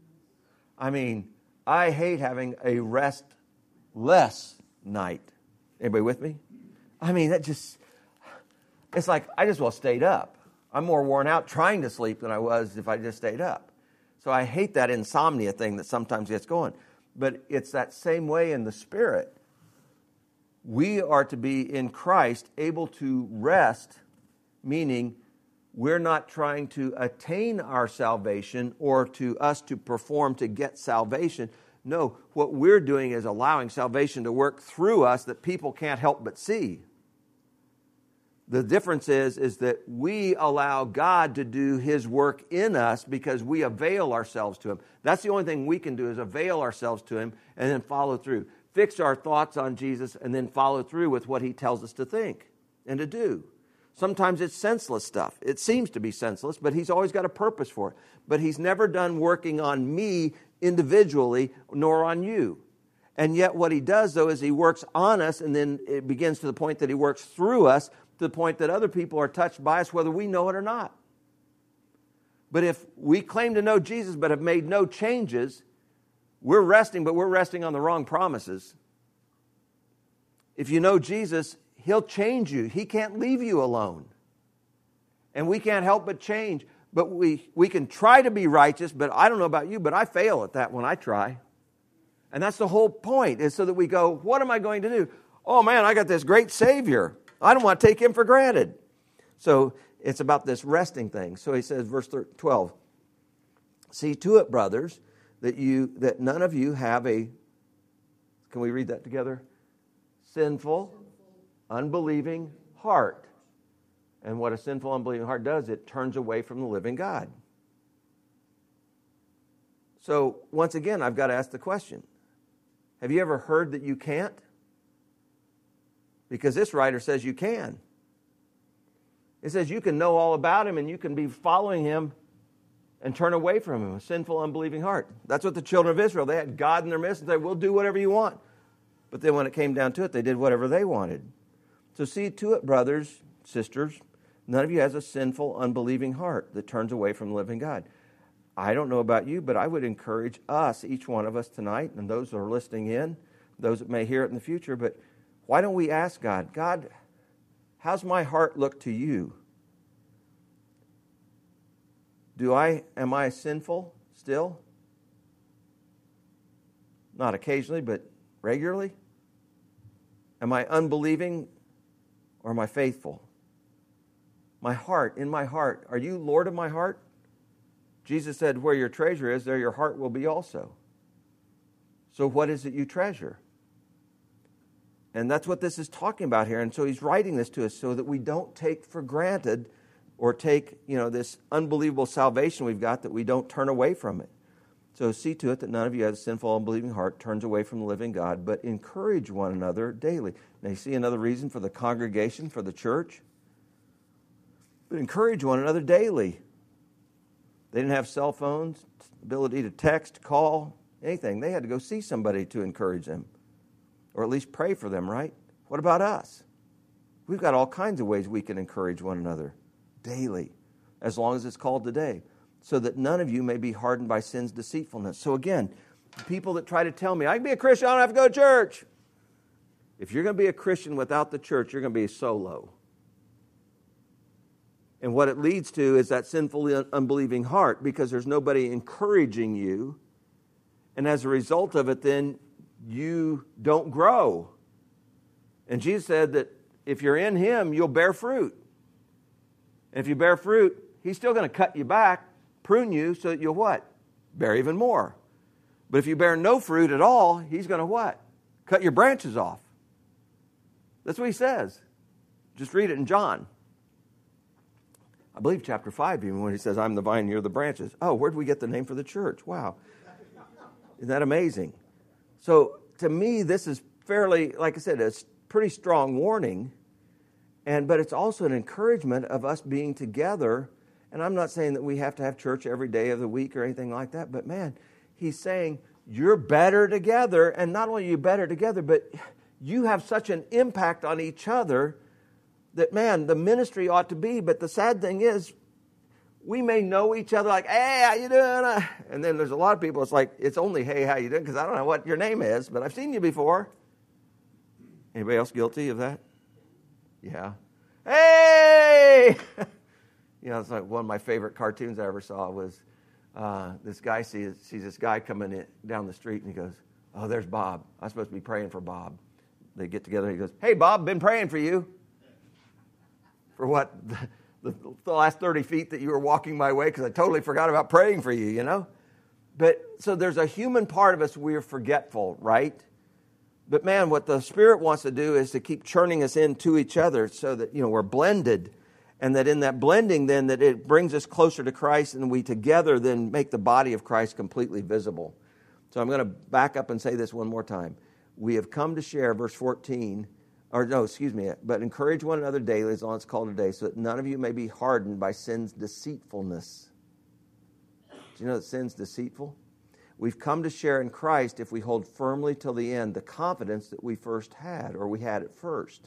I mean, I hate having a restless night. Anybody with me? I mean, that just, it's like I just well stayed up. I'm more worn out trying to sleep than I was if I just stayed up. So I hate that insomnia thing that sometimes gets going. But it's that same way in the Spirit. We are to be in Christ able to rest, meaning we're not trying to attain our salvation or to us to perform to get salvation. No, what we're doing is allowing salvation to work through us that people can't help but see. The difference is, is that we allow God to do his work in us because we avail ourselves to him. That's the only thing we can do is avail ourselves to him and then follow through. Fix our thoughts on Jesus and then follow through with what he tells us to think and to do. Sometimes it's senseless stuff. It seems to be senseless, but he's always got a purpose for it. But he's never done working on me individually nor on you. And yet what he does, though, is he works on us, and then it begins to the point that he works through us to the point that other people are touched by us, whether we know it or not. But if we claim to know Jesus but have made no changes, we're resting, but we're resting on the wrong promises. If you know Jesus, he'll change you. He can't leave you alone. And we can't help but change. But we, we can try to be righteous, but I don't know about you, but I fail at that when I try. And that's the whole point, is so that we go, what am I going to do? Oh man, I got this great Savior. I don't want to take him for granted. So it's about this resting thing. So he says, verse twelve, see to it, brothers, that you that none of you have a, can we read that together? Sinful, unbelieving heart. And what a sinful, unbelieving heart does, it turns away from the living God. So once again, I've got to ask the question, have you ever heard that you can't? Because this writer says you can. It says you can know all about him and you can be following him and turn away from him, a sinful, unbelieving heart. That's what the children of Israel, they had God in their midst and said, we'll do whatever you want. But then when it came down to it, they did whatever they wanted. So see to it, brothers, sisters, none of you has a sinful, unbelieving heart that turns away from the living God. I don't know about you, but I would encourage us, each one of us tonight, and those that are listening in, those that may hear it in the future, but why don't we ask God, God, how's my heart look to you? Do I, am I sinful still? Not occasionally, but regularly? Am I unbelieving or am I faithful? My heart, in my heart, are you Lord of my heart? Jesus said, where your treasure is, there your heart will be also. So what is it you treasure? And that's what this is talking about here. And so he's writing this to us so that we don't take for granted or take, you know, this unbelievable salvation we've got, that we don't turn away from it. So see to it that none of you has a sinful, unbelieving heart, turns away from the living God, but encourage one another daily. Now you see another reason for the congregation, for the church? But encourage one another daily. They didn't have cell phones, ability to text, call, anything. They had to go see somebody to encourage them, or at least pray for them, right? What about us? We've got all kinds of ways we can encourage one another daily, as long as it's called today, so that none of you may be hardened by sin's deceitfulness. So again, people that try to tell me, I can be a Christian, I don't have to go to church. If you're going to be a Christian without the church, you're going to be solo. And what it leads to is that sinful, unbelieving heart, because there's nobody encouraging you. And as a result of it, then you don't grow. And Jesus said that if you're in him, you'll bear fruit. And if you bear fruit, he's still going to cut you back, prune you, so that you'll what? Bear even more. But if you bear no fruit at all, he's going to what? Cut your branches off. That's what he says. Just read it in John. I believe chapter five, even when he says, I'm the vine, you're the branches. Oh, where did we get the name for the church? Wow. Isn't that amazing? So to me, this is fairly, like I said, it's pretty strong warning. And but it's also an encouragement of us being together. And I'm not saying that we have to have church every day of the week or anything like that. But man, he's saying you're better together. And not only are you better together, but you have such an impact on each other that, man, the ministry ought to be. But the sad thing is, we may know each other like, hey, how you doing? And then there's a lot of people, it's like, it's only, hey, how you doing? Because I don't know what your name is, but I've seen you before. Anybody else guilty of that? Yeah. Hey! You know, it's like one of my favorite cartoons I ever saw was uh, this guy sees, sees this guy coming in, down the street, and he goes, oh, there's Bob. I'm supposed to be praying for Bob. They get together, and he goes, hey, Bob, been praying for you. For what? The, the last thirty feet that you were walking my way, because I totally forgot about praying for you, you know? But, so there's a human part of us, we're forgetful, right? But man, what the Spirit wants to do is to keep churning us into each other so that, you know, we're blended. And that in that blending then, that it brings us closer to Christ, and we together then make the body of Christ completely visible. So I'm going to back up and say this one more time. We have come to share, verse fourteen, or no, excuse me, but encourage one another daily, as long as it's called today, so that none of you may be hardened by sin's deceitfulness. Do you know that sin's deceitful? We've come to share in Christ if we hold firmly till the end the confidence that we first had, or we had at first.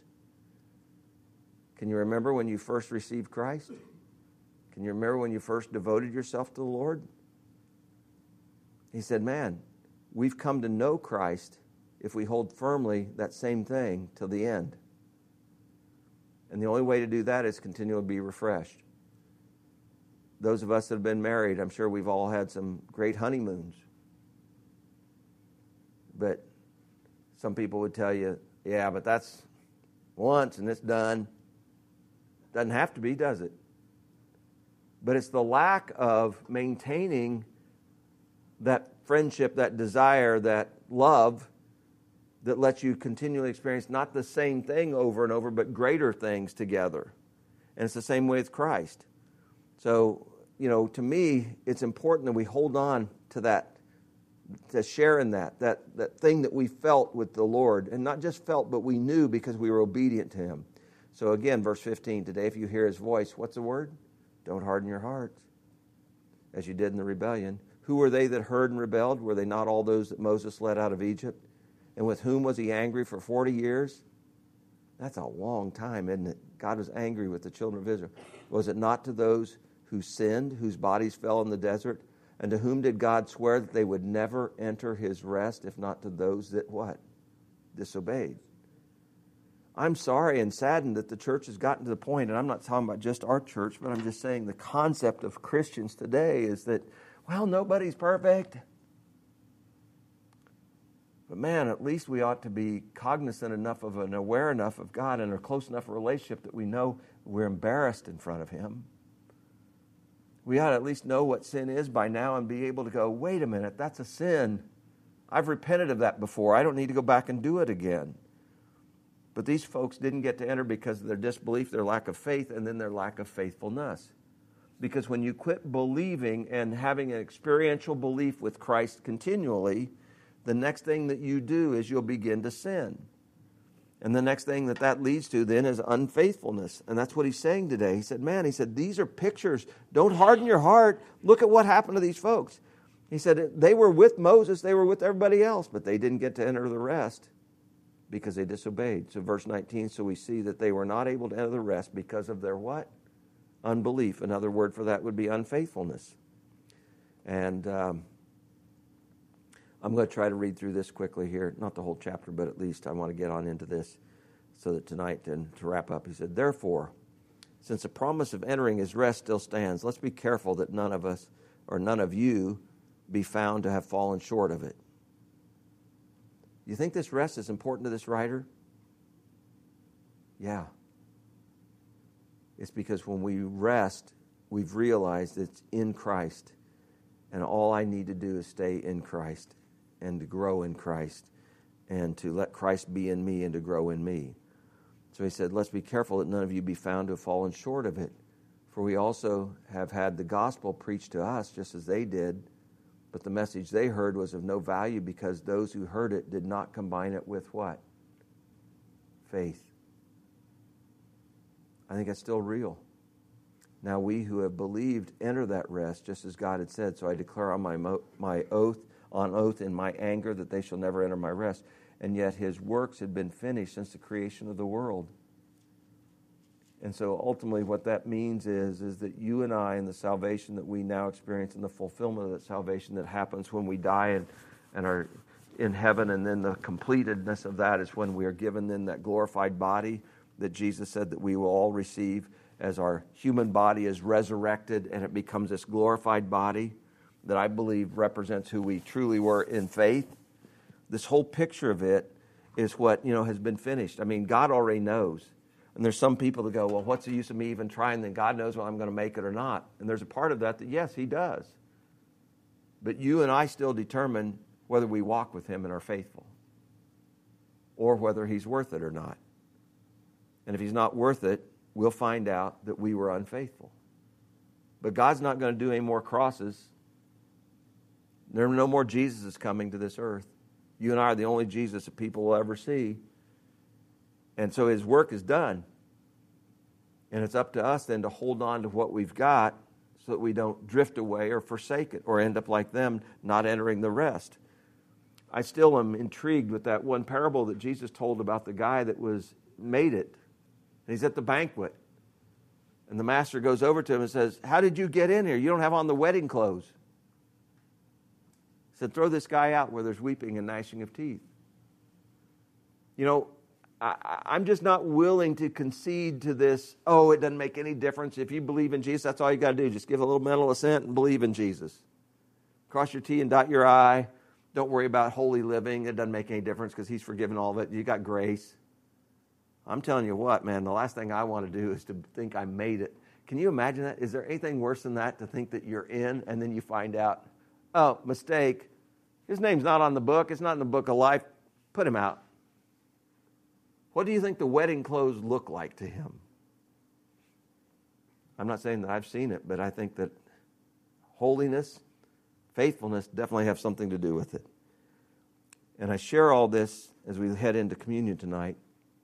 Can you remember when you first received Christ? Can you remember when you first devoted yourself to the Lord? He said, man, we've come to know Christ if we hold firmly that same thing till the end. And the only way to do that is continually be refreshed. Those of us that have been married, I'm sure we've all had some great honeymoons. But some people would tell you, yeah, but that's once and it's done. Doesn't have to be, does it? But it's the lack of maintaining that friendship, that desire, that love that lets you continually experience not the same thing over and over, but greater things together. And it's the same way with Christ. So, you know, to me, it's important that we hold on to that, to share in that, that, that thing that we felt with the Lord. And not just felt, but we knew because we were obedient to Him. So again, verse fifteen, today if you hear His voice, what's the word? Don't harden your hearts, as you did in the rebellion. Who were they that heard and rebelled? Were they not all those that Moses led out of Egypt? And with whom was He angry for forty years? That's a long time, isn't it? God was angry with the children of Israel. Was it not to those who sinned, whose bodies fell in the desert? And to whom did God swear that they would never enter His rest, if not to those that what? Disobeyed. I'm sorry and saddened that the church has gotten to the point, and I'm not talking about just our church, but I'm just saying the concept of Christians today is that, well, nobody's perfect. But man, at least we ought to be cognizant enough of and aware enough of God and a close enough relationship that we know we're embarrassed in front of Him. We ought to at least know what sin is by now and be able to go, wait a minute, that's a sin. I've repented of that before. I don't need to go back and do it again. But these folks didn't get to enter because of their disbelief, their lack of faith, and then their lack of faithfulness. Because when you quit believing and having an experiential belief with Christ continually, the next thing that you do is you'll begin to sin. And the next thing that that leads to then is unfaithfulness. And that's what he's saying today. He said, man, he said, these are pictures. Don't harden your heart. Look at what happened to these folks. He said, they were with Moses. They were with everybody else, but they didn't get to enter the rest because they disobeyed. So verse nineteen, so we see that they were not able to enter the rest because of their what? Unbelief. Another word for that would be unfaithfulness. And um, I'm going to try to read through this quickly here. Not the whole chapter, but at least I want to get on into this so that tonight, and to wrap up, he said, therefore, since the promise of entering His rest still stands, let's be careful that none of us or none of you be found to have fallen short of it. You think this rest is important to this writer? Yeah. It's because when we rest, we've realized it's in Christ. And all I need to do is stay in Christ and to grow in Christ and to let Christ be in me and to grow in me. So he said, let's be careful that none of you be found to have fallen short of it. For we also have had the gospel preached to us just as they did. But the message they heard was of no value because those who heard it did not combine it with what? Faith. I think that's still real. Now we who have believed enter that rest, just as God had said. So I declare on my mo- my oath, on oath in my anger, that they shall never enter my rest. And yet His works had been finished since the creation of the world. And so ultimately what that means is, is that you and I, and the salvation that we now experience, and the fulfillment of that salvation that happens when we die and, and are in heaven, and then the completedness of that is when we are given then that glorified body that Jesus said that we will all receive as our human body is resurrected and it becomes this glorified body that I believe represents who we truly were in faith. This whole picture of it is what, you know, has been finished. I mean, God already knows. And there's some people that go, well, what's the use of me even trying? Then God knows whether I'm going to make it or not. And there's a part of that that, yes, He does. But you and I still determine whether we walk with Him and are faithful, or whether He's worth it or not. And if He's not worth it, we'll find out that we were unfaithful. But God's not going to do any more crosses. There are no more Jesuses coming to this earth. You and I are the only Jesus that people will ever see. And so His work is done. And it's up to us then to hold on to what we've got so that we don't drift away or forsake it or end up like them, not entering the rest. I still am intrigued with that one parable that Jesus told about the guy that was made it. And he's at the banquet. And the master goes over to him and says, how did you get in here? You don't have on the wedding clothes. He said, throw this guy out where there's weeping and gnashing of teeth. You know, I, I'm just not willing to concede to this, oh, it doesn't make any difference. If you believe in Jesus, that's all you got to do. Just give a little mental assent and believe in Jesus. Cross your T and dot your I. Don't worry about holy living. It doesn't make any difference because He's forgiven all of it. You got grace. I'm telling you what, man, the last thing I want to do is to think I made it. Can you imagine that? Is there anything worse than that, to think that you're in and then you find out, oh, mistake, his name's not on the book, it's not in the book of life, put him out. What do you think the wedding clothes look like to him? I'm not saying that I've seen it, but I think that holiness, faithfulness definitely have something to do with it. And I share all this as we head into communion tonight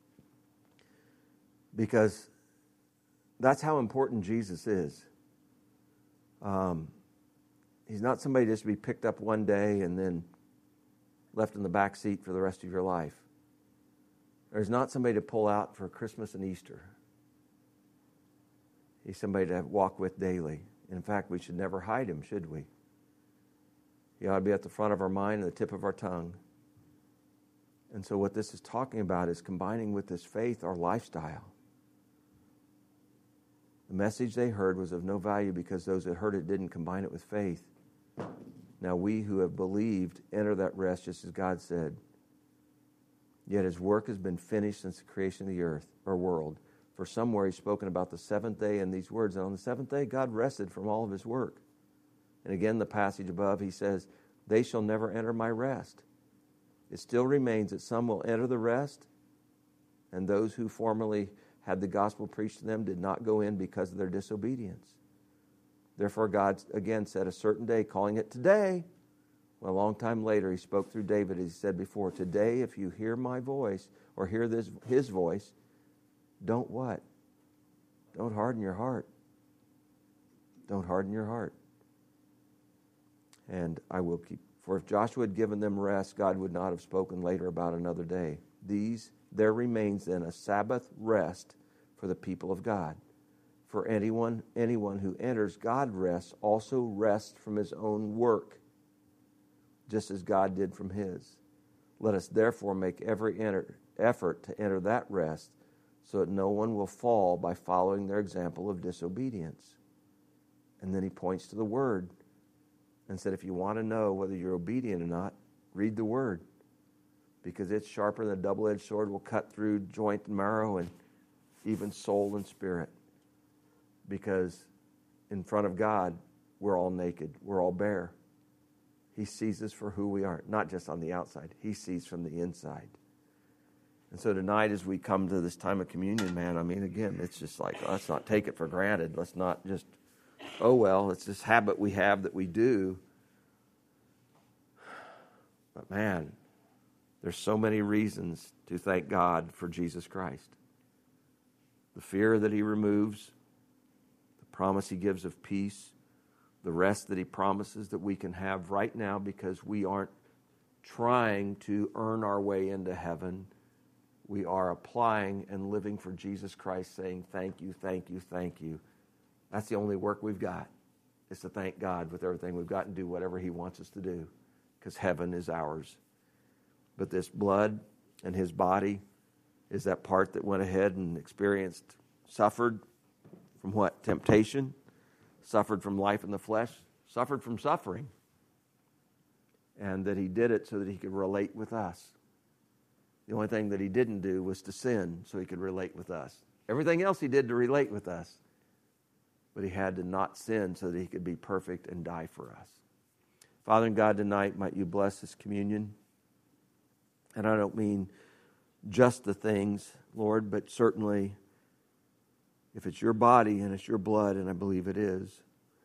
because that's how important Jesus is. Um, he's not somebody just to be picked up one day and then left in the back seat for the rest of your life. There's not somebody to pull out for Christmas and Easter. He's somebody to walk with daily. In fact, we should never hide him, should we? He ought to be at the front of our mind and the tip of our tongue. And so what this is talking about is combining with this faith our lifestyle. The message they heard was of no value because those that heard it didn't combine it with faith. Now we who have believed enter that rest just as God said. Yet his work has been finished since the creation of the earth or world. For somewhere he's spoken about the seventh day in these words. And on the seventh day, God rested from all of his work. And again, the passage above, he says, they shall never enter my rest. It still remains that some will enter the rest, and those who formerly had the gospel preached to them did not go in because of their disobedience. Therefore, God again set a certain day, calling it today. Well, a long time later, he spoke through David, as he said before, today, if you hear my voice, or hear this his voice, don't what? Don't harden your heart. Don't harden your heart. And I will keep. For if Joshua had given them rest, God would not have spoken later about another day. These, there remains then a Sabbath rest for the people of God. For anyone, anyone who enters God's rest also rests from his own work, just as God did from his. Let us therefore make every enter, effort to enter that rest, so that no one will fall by following their example of disobedience. And then he points to the Word and said, if you want to know whether you're obedient or not, read the Word, because it's sharper than a double-edged sword, will cut through joint and marrow and even soul and spirit. Because in front of God, we're all naked, we're all bare. He sees us for who we are, not just on the outside. He sees from the inside. And so tonight, as we come to this time of communion, man, I mean, again, it's just like, let's not take it for granted. Let's not just, oh, well, it's this habit we have that we do. But man, there's so many reasons to thank God for Jesus Christ. The fear that he removes, the promise he gives of peace, the rest that he promises that we can have right now because we aren't trying to earn our way into heaven. We are applying and living for Jesus Christ, saying, thank you, thank you, thank you. That's the only work we've got, is to thank God with everything we've got and do whatever he wants us to do, because heaven is ours. But this blood and his body is that part that went ahead and experienced, suffered from what? Temptation, suffered from life in the flesh, suffered from suffering. And that he did it so that he could relate with us. The only thing that he didn't do was to sin so he could relate with us. Everything else he did to relate with us. But he had to not sin so that he could be perfect and die for us. Father and God, tonight, might you bless this communion. And I don't mean just the things, Lord, but certainly if it's your body and it's your blood, and I believe it is,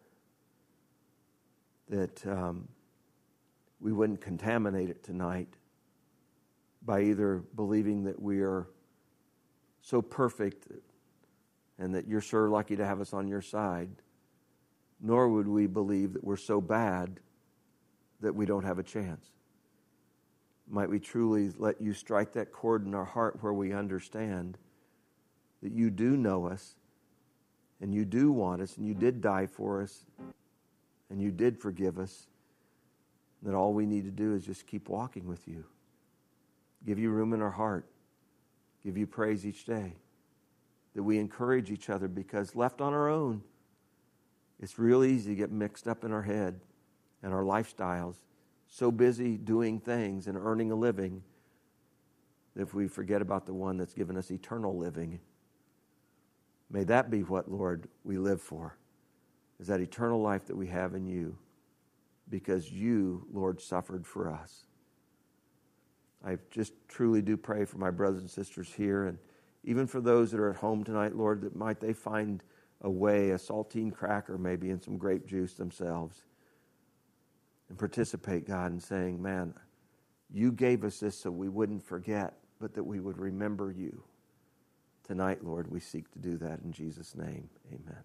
that um, we wouldn't contaminate it tonight by either believing that we are so perfect and that you're sure lucky to have us on your side, nor would we believe that we're so bad that we don't have a chance. Might we truly let you strike that chord in our heart where we understand that you do know us and you do want us and you did die for us and you did forgive us, that all we need to do is just keep walking with you. Give you room in our heart. Give you praise each day. That we encourage each other, because left on our own, it's real easy to get mixed up in our head and our lifestyles. So busy doing things and earning a living if we forget about the one that's given us eternal living, may that be what, Lord, we live for, is that eternal life that we have in you, because you, Lord, suffered for us. I just truly do pray for my brothers and sisters here, and even for those that are at home tonight, Lord, that might they find a way, a saltine cracker maybe, and some grape juice themselves, and participate, God, in saying, man, you gave us this so we wouldn't forget, but that we would remember you. Tonight, Lord, we seek to do that in Jesus' name. Amen.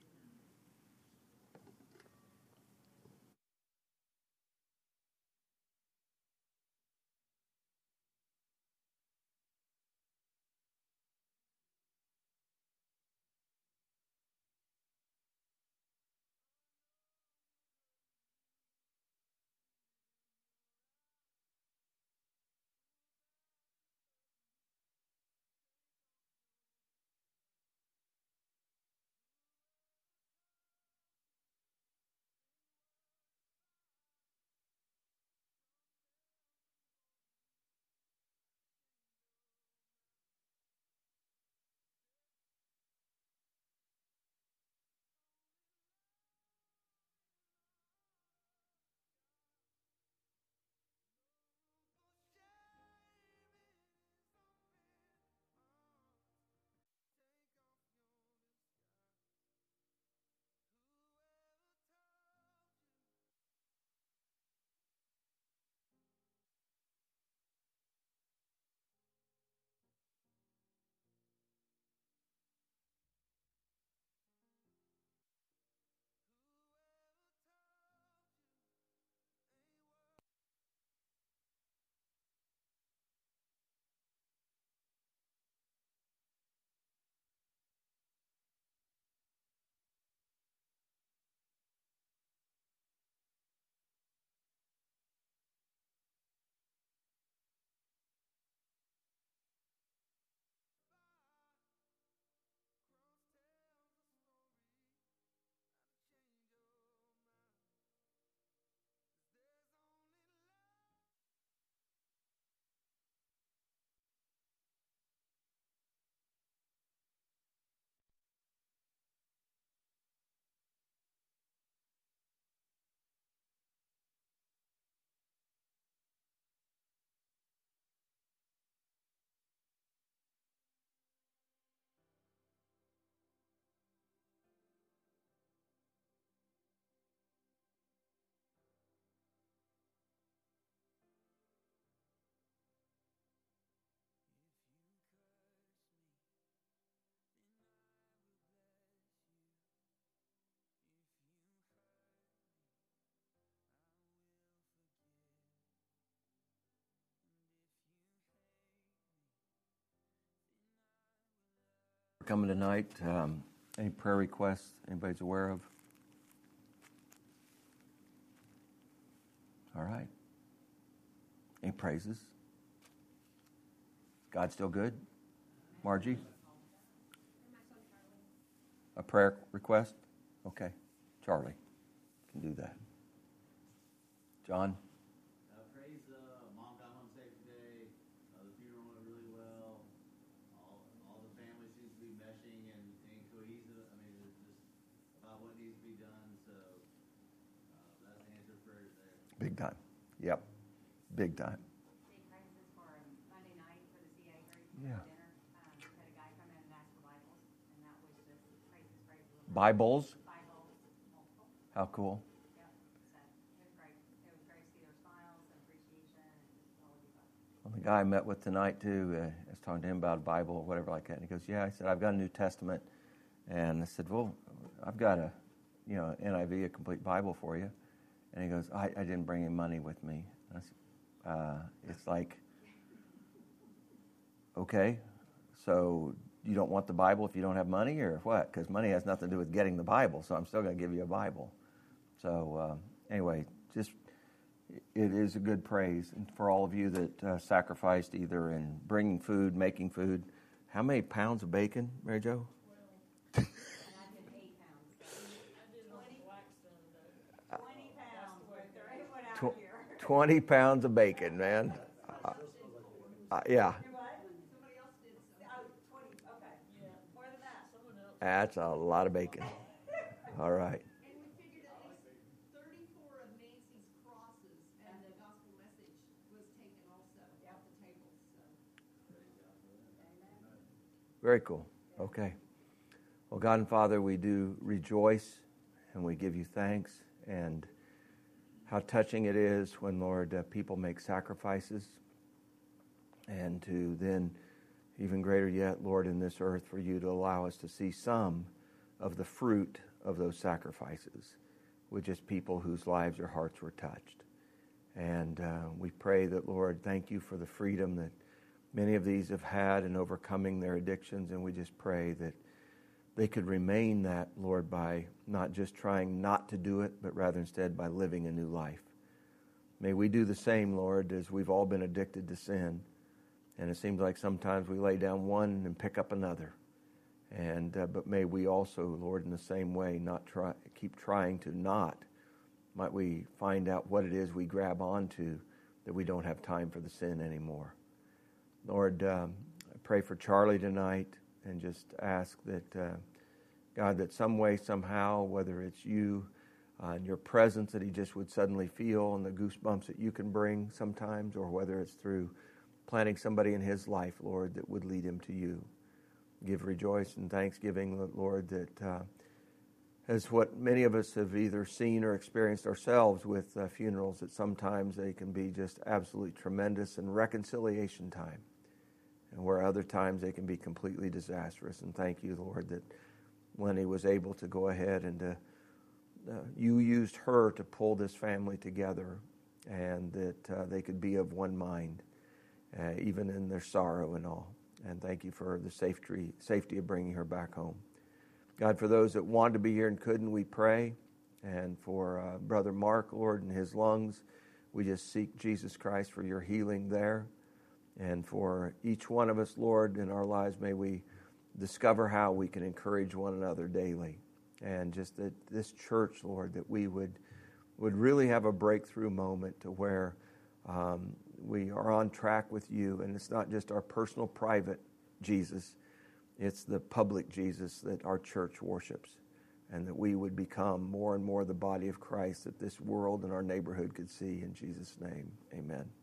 Coming tonight, um, any prayer requests anybody's aware of? All right. Any praises? God still good? Margie? A prayer request? Okay. Charlie can do that. John? Uh, praise uh, mom got home safe today. Uh, the funeral went really well. All, all the family seems to be meshing and, and cohesive. I mean, it's just about what needs to be done. So uh, that's the answer prayers there. Big time. Yep. Big time. Big prices for Monday night for the C A group Yeah. dinner. Um, had a guy come in and ask for Bibles, and that was just prices, prices. Bibles? Bibles, multiple. How cool. Yep. So it was great. It was great to see their smiles and appreciation and just all of the above. Well, the guy I met with tonight, too, uh, I was talking to him about a Bible or whatever like that. And he goes, yeah, I said, I've got a New Testament. And I said, well, I've got a, you know, N I V, a complete Bible for you. And he goes, I, I didn't bring any money with me. And I said, uh, it's like, okay, so you don't want the Bible if you don't have money or what? Because money has nothing to do with getting the Bible, so I'm still going to give you a Bible. So uh, anyway, just it is a good praise. And for all of you that uh, sacrificed either in bringing food, making food, how many pounds of bacon, Mary Jo? And I did eight pounds. twenty pounds worth. There ain't one out Tw- here. twenty pounds of bacon, man. Uh, uh, yeah. That's a lot of bacon. All right. And we figured at least thirty-four of Nancy's crosses and the gospel message was taken also off the table, so. Very cool. Okay. Well, God and Father, we do rejoice and we give you thanks, and how touching it is when, Lord, uh, people make sacrifices, and to then, even greater yet, Lord, in this earth, for you to allow us to see some of the fruit of those sacrifices with just people whose lives or hearts were touched. And uh, we pray that, Lord, thank you for the freedom that many of these have had in overcoming their addictions, and we just pray that they could remain that, Lord, by not just trying not to do it, but rather instead by living a new life. May we do the same, Lord, as we've all been addicted to sin. And it seems like sometimes we lay down one and pick up another. And uh, but may we also, Lord, in the same way, not try, keep trying to not. Might we find out what it is we grab onto that we don't have time for the sin anymore. Lord, um, I pray for Charlie tonight, and just ask that, uh, God, that some way, somehow, whether it's you uh, and your presence that he just would suddenly feel, and the goosebumps that you can bring sometimes, or whether it's through planting somebody in his life, Lord, that would lead him to you. Give rejoice and thanksgiving, Lord, that uh, as what many of us have either seen or experienced ourselves with uh, funerals, that sometimes they can be just absolutely tremendous and reconciliation time, and where other times they can be completely disastrous. And thank you, Lord, that Lenny was able to go ahead and to, uh, you used her to pull this family together, and that uh, they could be of one mind, uh, even in their sorrow and all. And thank you for the safety, safety of bringing her back home. God, for those that wanted to be here and couldn't, we pray. And for uh, Brother Mark, Lord, and his lungs, we just seek, Jesus Christ, for your healing there. And for each one of us, Lord, in our lives, may we discover how we can encourage one another daily. And just that this church, Lord, that we would would really have a breakthrough moment to where um, we are on track with you. And it's not just our personal, private Jesus. It's the public Jesus that our church worships. And that we would become more and more the body of Christ that this world and our neighborhood could see. In Jesus' name, amen.